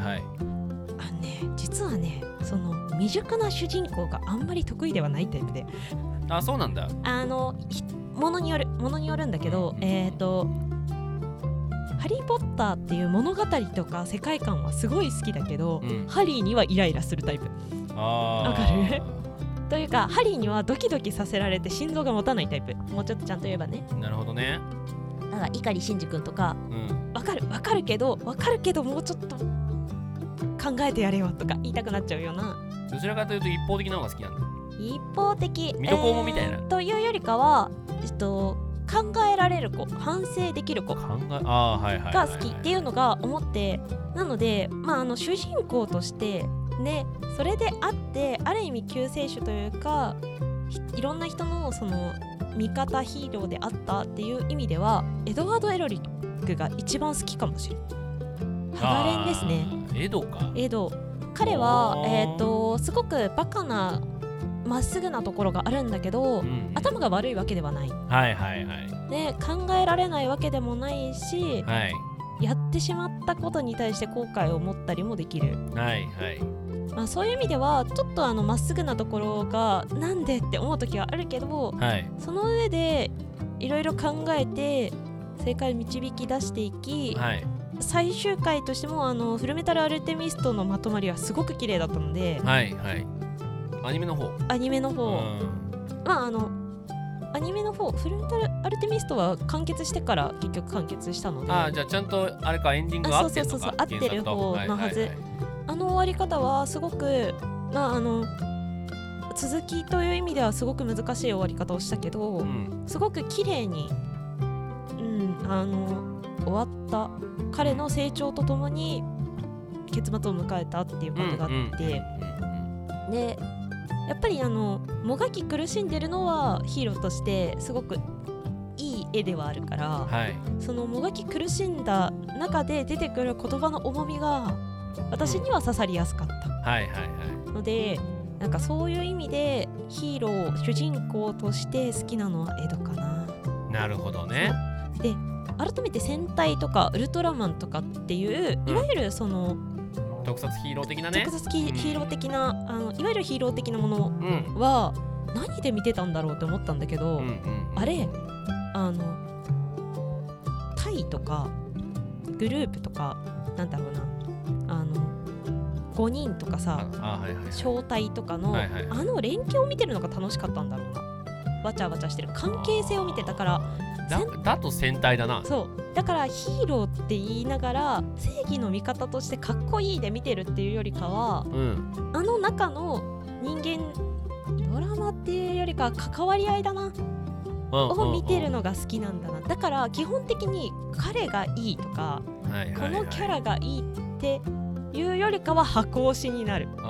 実はね、その未熟な主人公があんまり得意ではないタイプで。 あ、そうなんだ。 ものによるんだけど、ハリー・ポッターっていう物語とか世界観はすごい好きだけど、ハリーにはイライラするタイプ。わかる？というか、ハリーにはドキドキさせられて心臓が持たないタイプ。もうちょっとちゃんと言えばね。 なるほどね。 だから碇シンジ君とか、わかるけどもうちょっと考えてやれよとか言いたくなっちゃうような。 どちらかというと一方的な方が好きなんだ。 一方的、 水戸黄門みたいな、 というよりかは、考えられる子、反省できる子が好きっていうのが思って、なので、まあ、主人公としてね、それであってある意味救世主というか、いろんな人のその味方ヒーローであったっていう意味では、エドワード・エロリックが一番好きかもしれない。ハガレンですね。エド。彼はすごくバカなまっすぐなところがあるんだけど、頭が悪いわけではない。で、考えられないわけでもないし、やってしまったことに対して後悔を持ったりもできる。まあ、そういう意味ではちょっとまっすぐなところがなんでって思う時はあるけど、その上でいろいろ考えて正解を導き出していき、最終回としてもフルメタルアルテミストのまとまりはすごく綺麗だったので、 アニメの方、まあアニメの方、フルメタルアルテミストは完結してから結局完結したので、 じゃあちゃんとあれか、エンディング合ってるのか、 合ってる方のはず。終わり方はすごく、まあ続きという意味ではすごく難しい終わり方をしたけど、すごく綺麗に、終わった。彼の成長とともに結末を迎えたっていう感じがあって、でやっぱりもがき苦しんでるのはヒーローとしてすごくいい絵ではあるから、そのもがき苦しんだ中で出てくる言葉の重みが私には刺さりやすかったので、なんかそういう意味でヒーロー、主人公として好きなのはエドかな。 なるほどね。 で、改めて戦隊とかウルトラマンとかっていう、いわゆるその特撮ヒーロー的なね、 特撮ヒーロー的な、いわゆるヒーロー的なものは何で見てたんだろうって思ったんだけど、あれタイとかグループとか、なんだろうな、5人とかさ、小隊とかの、連携を見てるのが楽しかったんだろうな。わちゃわちゃしてる関係性を見てたから、 だと戦隊だな。 そうだからヒーローって言いながら正義の味方としてかっこいいで見てるっていうよりかは、中の人間ドラマっていうよりかは関わり合いだな。 を見てるのが好きなんだな。だから基本的に彼がいいとか、このキャラがいいっていうよりかは箱推しになるの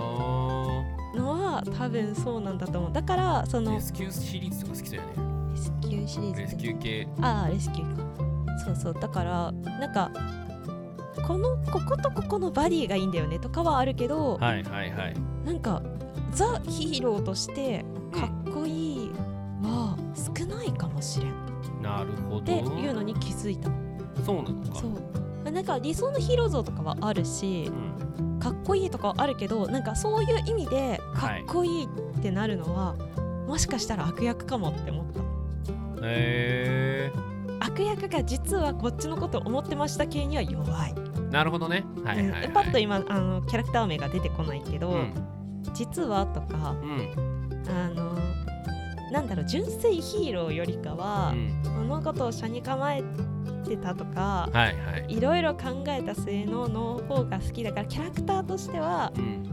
は多分そうなんだと思う。だからそのレスキューシリーズとか好きだよね。 レスキューシリーズ、 レスキュー系。 レスキューか。そうそう、だからなんかこことここのバディがいいんだよねとかはあるけど、なんかザ・ヒーローとしてかっこいいは少ないかもしれん。 なるほど。 っていうのに気づいた。 そうなのか。 そう。なんか理想のヒーロー像とかはあるし、かっこいいとかはあるけど、なんかそういう意味でかっこいいってなるのは、もしかしたら悪役かもって思った。悪役が実はこっちのことを思ってました系には弱い。 なるほどね。 パッと今キャラクター名が出てこないけど、実はとか、なんだろう、純粋ヒーローよりかは、物事を車に構えてたとか、いろいろ考えた末の方が好きだから、キャラクターとしては、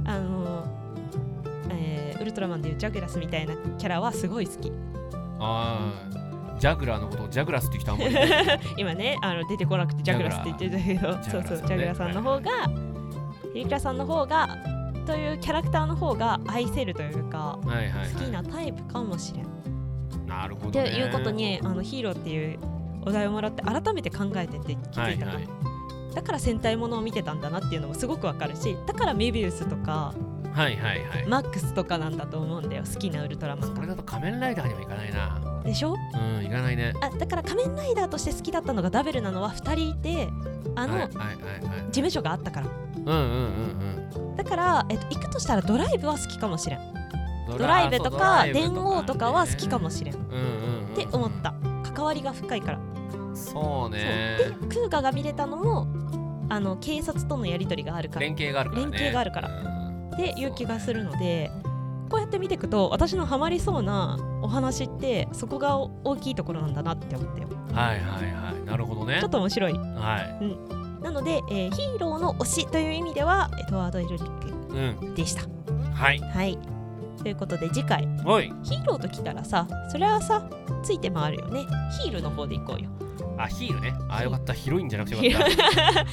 ウルトラマンでいうジャグラスみたいなキャラはすごい好き。 ジャグラーのことをジャグラスって言ったんもん今ね、出てこなくてジャグラスって言ってたけど、そうそう、ジャグラさんの方が、ヘリクラさんの方がというキャラクターの方が愛せるというか、好きなタイプかもしれん。 なるほどね。 っていうことにヒーローっていうお題をもらって改めて考えてって気づいたから、だから戦隊ものを見てたんだなっていうのもすごくわかるし、だからメビウスとかマックスとかなんだと思うんだよ、好きなウルトラマンが。 それだと仮面ライダーにはいかないな。 でしょ？ いかないね。 だから仮面ライダーとして好きだったのがダブルなのは2人いて、事務所があったから。だから行くとしたらドライブは好きかもしれん。ドライブとか電王とかは好きかもしれんって思った。関わりが深いから。 そうね。 でクーガが見れたのも警察とのやり取りがあるから、 連携があるからっていう気がするので、こうやって見ていくと私のハマりそうなお話ってそこが大きいところなんだなって思ったよ。 なるほどね。 ちょっと面白い。なので、ヒーローの推しという意味ではエドワード・エルリックでした。ということで次回ヒーローときたらさ、それはさついて回るよね。ヒールの方でいこうよ。 ヒールね。よかった。ヒロインじゃなくてよかった。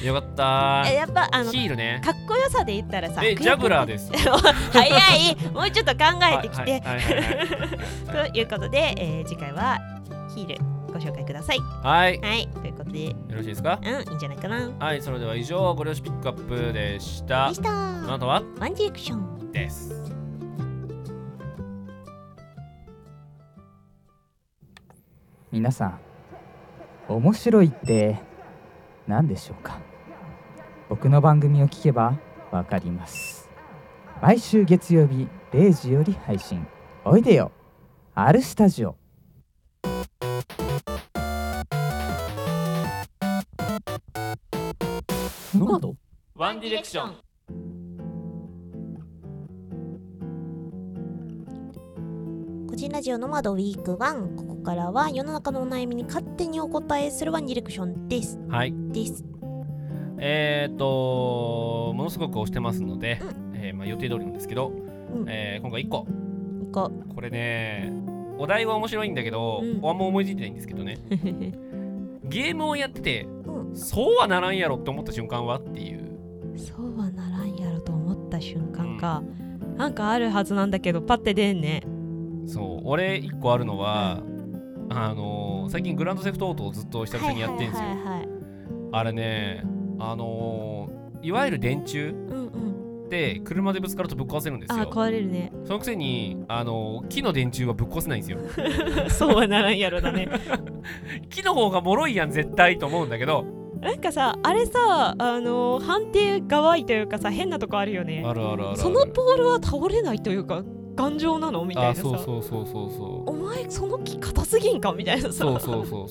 よかった。やっぱヒールね。 かっこよさで言ったらさ、 ジャグラーです。 早い。もうちょっと考えてきて。ということで、次回はヒールご紹介ください。ということでよろしいですか？ いいんじゃないかな。 それでは以上ご了承ピックアップでした。この後はワンディレクションです。 皆さん、面白いって何でしょうか？僕の番組を聞けばわかります。毎週月曜日0時より配信。おいでよ R スタジオ。 ノマドワンディレクション。 個人ラジオノマドウィーク1、ここからは世の中のお悩みに勝手にお答えするワンディレクションです。です。 ものすごく押してますので、予定通りなんですけど、今回1個。これね、お題は面白いんだけど、あんま思いついてないんですけどね。ゲームをやってて、そうはならんやろって思った瞬間はっていう。 そうはならんやろと思った瞬間か。なんかあるはずなんだけどパッて出んね。 そう、俺1個あるのは、最近グランドセフトオートをずっと久々にやってんすよ。あれね、いわゆる電柱って車でぶつかるとぶっ壊せるんですよ。 壊れるね。 そのくせに木の電柱はぶっ壊せないんですよ。 そうはならんやろだね。 木の方が脆いやん絶対と思うんだけど、 なんかさ、あれさ、判定がわいというかさ、変なとこあるよね。 ある。 そのポールは倒れないというか頑丈なのみたいなさ。 そうお前その木硬すぎんかみたいなさ。 そう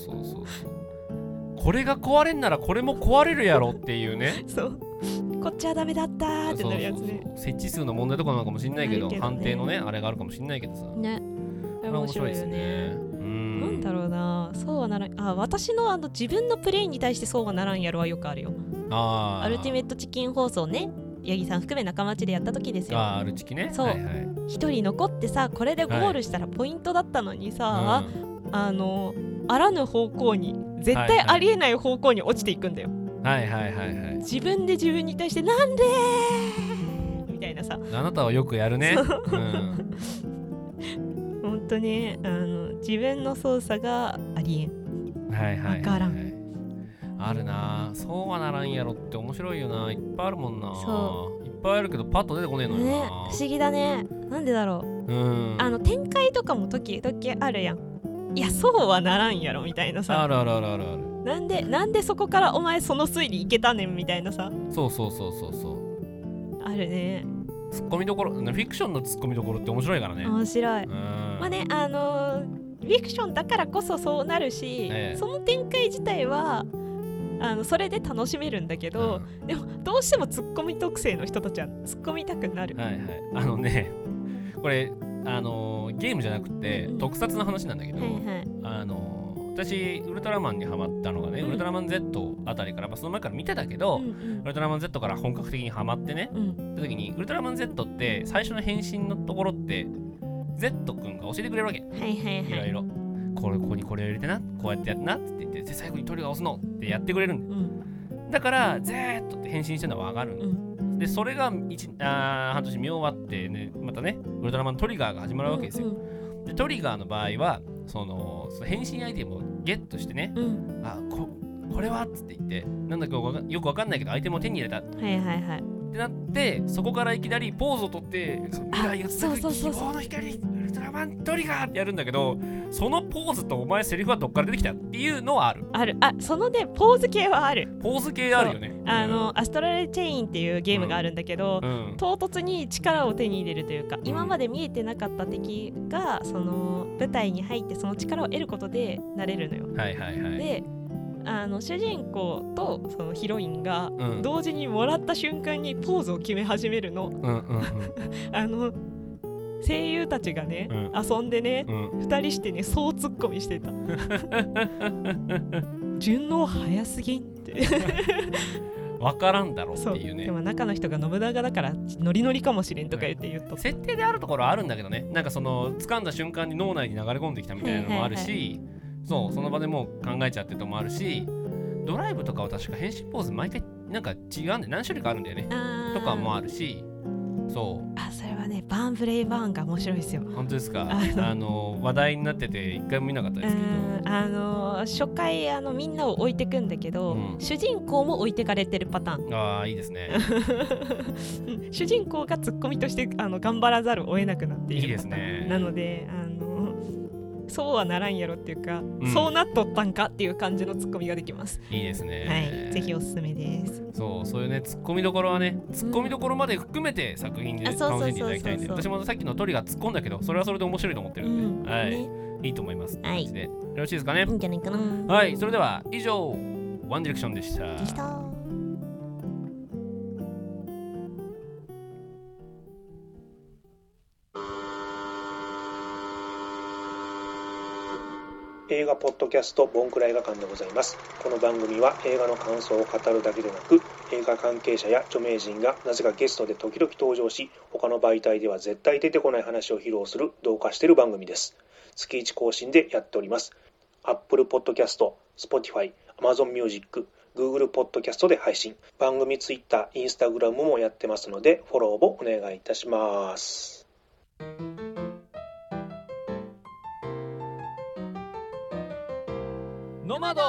これが壊れんならこれも壊れるやろっていうね。 そうこっちはダメだったーってなるやつね。 設置数の問題とかなのかもしれないけど、判定のねあれがあるかもしれないけどさね。面白いですね。なんだろうな、そうはならん。私の自分のプレイに対してそうはならんやろはよくあるよ。アルティメットチキン放送ね、八木さん含め仲間内でやった時ですよ。 アルチキね。 そう、一人残ってさ、これでゴールしたらポイントだったのにさ、 あらぬ方向に絶対ありえない方向に落ちていくんだよ。 はいはいはいはい。 自分で自分に対してなんでみたいなさ。 あなたはよくやるね。 本当ね、自分の操作がありえん。 はいはいはい、はい、 分からん。 あるな。そうはならんやろって面白いよな。いっぱいあるもんな。いっぱいあるけどパッと出てこねえのよな、 ね、不思議だね。なんでだろう。展開とかも時々あるやん。いやそうはならんやろみたいなさ。 あるあるあるあるある。 なんでそこからお前その推理いけたねんみたいなさ。 そうそうそうそうそう。 あるね。 ツッコミどころ、フィクションのツッコミどころって面白いからね。 面白い。まあね、フィクションだからこそそうなるし、その展開自体はそれで楽しめるんだけど、でもどうしてもツッコミ特性の人たちは突っ込みたくなる。 はいはい。これゲームじゃなくて特撮の話なんだけど、私ウルトラマンにハマったのがね、ウルトラマン Z あたりから、その前から見てたけど、ウルトラマン Z から本格的にハマってね、って時にウルトラマン Z って最初の変身のところって Z 君が教えてくれるわけ。いろいろここにこれを入れてな、こうやってやってなって言って、で最後にトリガー押すのってやってくれるんだよ。だから Z って変身してるのは分かるんだよ。でそれが半年見終わってね、またねウルトラマントリガーが始まるわけですよ。でトリガーの場合はその変身アイテムをゲットしてね、これはっつって言って、なんだかよく分かんないけどアイテムを手に入れたってなって、そこからいきなりポーズをとって未来がつなぐ希望の光ウルトラマントリガーってやるんだけど、そのポーズとお前セリフはどっから出てきたっていうのはある。 そのねポーズ系はある。 ポーズ系あるよね。 アストラルチェインっていうゲームがあるんだけど、唐突に力を手に入れるというか、今まで見えてなかった敵がその舞台に入ってその力を得ることでなれるのよ。で主人公とそのヒロインが同時にもらった瞬間にポーズを決め始めるの。声優たちがね、遊んでね、2人してね、そうツッコミしてた。順応早すぎんって分からんだろうっていうね。 でも中の人が信長だからノリノリかもしれんとか言って設定であるところはあるんだけどね、なんかその掴んだ瞬間に脳内に流れ込んできたみたいなのもあるし、その場でもう考えちゃってるともあるし、ドライブとかは確か変身ポーズ毎回なんか違うんで何種類かあるんだよねとかもあるし、それはねバーンブレイバーンが面白いですよ。 本当ですか。話題になってて一回も見なかったですけど、 初回みんなを置いてくんだけど、主人公も置いてかれてるパターン。 いいですね。 主人公がツッコミとして頑張らざるを得なくなっている。 いいですね。 なのでそうはならんやろっていうか、そうなっとったんかっていう感じのツッコミができます。 いいですね。 はい、ぜひおすすめです。 そういうねツッコミどころはね、ツッコミどころまで含めて作品で楽しんでいただきたいんで、私もさっきのトリが突っ込んだけど、それはそれで面白いと思ってるんで、いいと思います。よろしいですかね。 いいんじゃないかな。 はい、それでは以上ワンディレクションでした。 映画ポッドキャストボンクラ映画館でございます。この番組は映画の感想を語るだけでなく、映画関係者や著名人がなぜかゲストで時々登場し、他の媒体では絶対出てこない話を披露する同化している番組です。月1更新でやっております。Apple Podcast、Spotify、Amazon Music、Google Podcast で配信。番組 Twitter、Instagram もやってますので、フォローをお願いいたします。 ノマド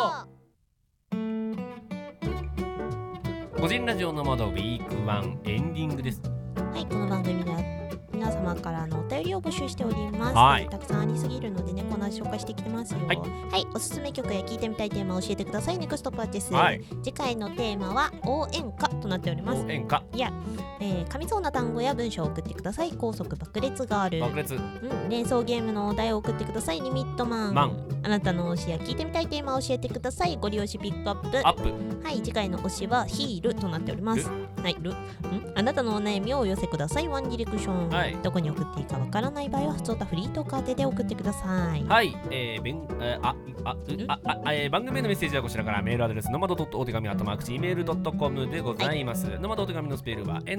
個人ラジオノマドウィーク1エンディングです。 はい、この番組では皆様からのお便りを募集しております。たくさんありすぎるのでね、この紹介してきてますよ。はい、おすすめ曲や聞いてみたいテーマを教えてください。ネクストパーティス。次回のテーマは応援歌となっております。 応援歌。 いや、噛みそうな単語や文章を送ってください。高速爆裂ガール。 爆裂。 連想ゲームのお題を送ってください。リミットマン。あなたの推しや聞いてみたいテーマを教えてください。ご利用しピックアップ。はい、次回の推しはヒールとなっております。はい、あなたのお悩みをお寄せください。ワンディレクション。どここに送っていいかわからない場合は普通歌フリートーク宛てで送ってください。 はい、番組へのメッセージはこちらから。メールアドレスノマドお手紙@gmail.com でございます。ノマドお手紙のスペルは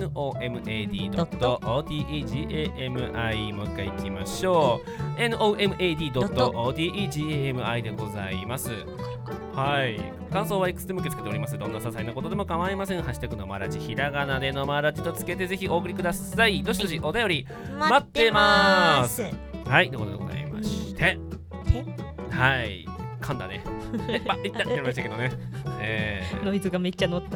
nomad.otegami。 もう一回いきましょう。nomad.otegami でございます。はい、感想は X でも受け付けております。どんな些細なことでも構いません。ハッシュタグのまらじ、ひらがなでのまらじとつけてぜひお送りください。どしどしお便り待ってます。はい、ということでございましてはい、噛んだねいったって言いましたけどねノイズがめっちゃ乗った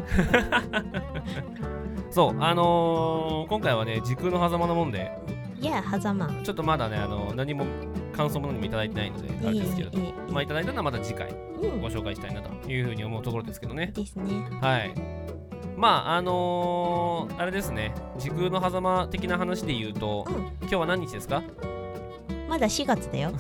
そう、今回はね、時空の狭間のもんで、 いや、狭間ちょっとまだね、何も感想も何もいただいてないのであれですけど、まあいただいたのはまた次回ご紹介したいなというふうに思うところですけどね。 ですね。 はい。まああれですね、時空の狭間的な話で言うと、今日は何日ですか？ まだ4月だよ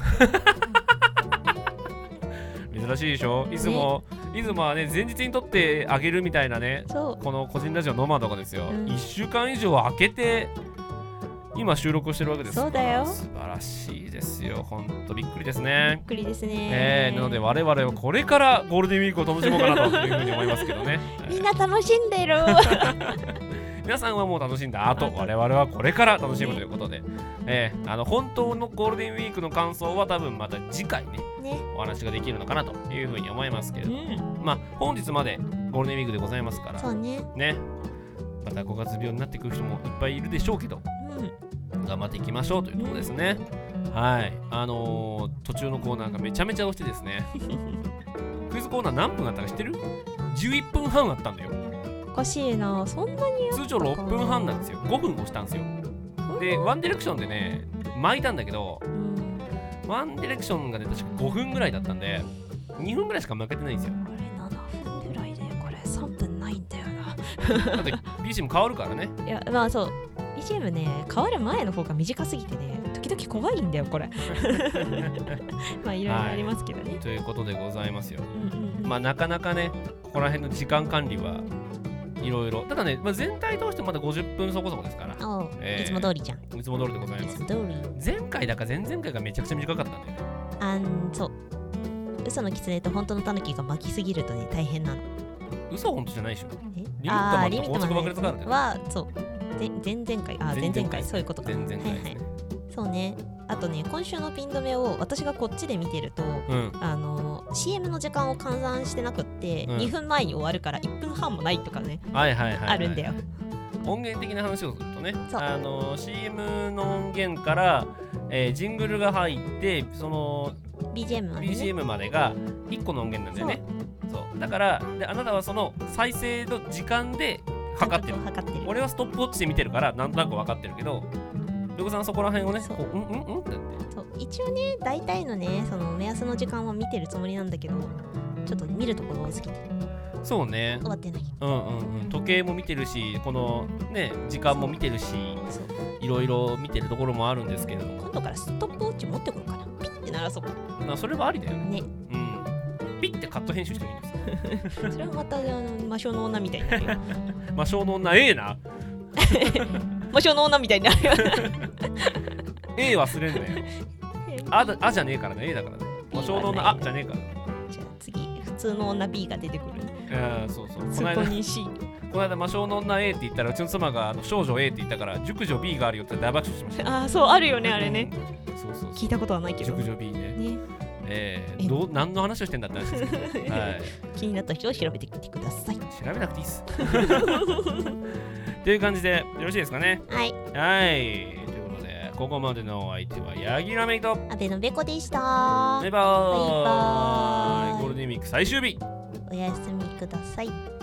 珍しいでしょ。いつもはね、前日に撮ってあげるみたいなね、この個人ラジオノマドがですよ、1週間以上空けて今収録をしてるわけですから。 そうだよ。 素晴らしいですよ。ほんとびっくりですね。 びっくりですね。 なので我々はこれからゴールデンウィークを楽しもうかなというふうに思いますけどねみんな楽しんでる皆さんはもう楽しんだ後、我々はこれから楽しむということで、本当のゴールデンウィークの感想は多分また次回ねお話ができるのかなというふうに思いますけれども、まあ本日までゴールデンウィークでございますから、 そうね。 また5月病になってくる人もいっぱいいるでしょうけど、頑張っていきましょうというところですね。はい、途中のコーナーがめちゃめちゃ押してですねクイズコーナー何分あったか知ってる？ 11分半あったんだよ。 おかしいな、そんなに通常6分半なんですよ。5分押したんですよ。で、ワンディレクションでね巻いたんだけど、ワンディレクションがね確か5分ぐらいだったんで2分ぐらいしか負けてないんですよ。 これ7分ぐらいでこれ3分ないんだよなだって BGM 変わるからね。 いや、まあそう BGM ね、変わる前の方が短すぎてね、時々怖いんだよこれまあいろいろありますけどね、 ということでございますよ。まあなかなかねここら辺の時間管理はいろいろ、ただね、全体通してまだ50分そこそこですから、 いつも通りじゃん。 いつも通りでございます。前回だか前々回がめちゃくちゃ短かったんだよね。 そう、嘘の狐と本当のタヌキが巻きすぎるとね大変なの。 嘘は本当じゃないでしょ。リミットマンと高速爆裂があるんだよね。 はそう、前々回そういうことか。 前々回ですね。 そうね。あとね、今週のピン止めを私がこっちで見てると、CM の時間を換算してなくって、2分前に終わるから1分半もないとかね、あるんだよ。 音源的な話をするとね、CM の音源から、ジングルが入ってその BGM までが1個の音源なんだよね。そうだからで、あなたはその再生の時間で測ってる。俺はストップウォッチで見てるからなんとなく分かってるけど、ルコさんそこら辺をね、こうってなって。 そう、一応ね、大体のね、その目安の時間は見てるつもりなんだけど、ちょっと見るところが多すぎて。 そうね。 終わってない。 時計も見てるし、このね、時間も見てるし、いろいろ見てるところもあるんですけれども。 今度からストップウォッチ持ってこようかな。ピッて鳴らそうか。 それはありだよね。ピッてカット編集してもいいんですよ。 それはまた魔性の女みたいになるよ。 魔性の女な。 魔性の女みたいになるよ。 忘れんなよ。あじゃねえからね、A だからね。魔性の女じゃねえから。 じゃあ次、普通の女 B が出てくる。 そう。この間魔性の女 A って言ったら、うちの妻が少女 A って言ったから、熟女 B があるよって大爆笑しました。 そう、あるよね、あれね。 そう。 聞いたことはないけど。 熟女 B ね。何の話をしてんだって話ですけど、 気になった人は調べてみてください。 調べなくていいっす。という感じでよろしいですかね。 はい。 ということで、ここまでのお相手はヤギラメイと阿部のべこでした。 バイバーイ。ゴールデンウィーク最終日。 おやすみください。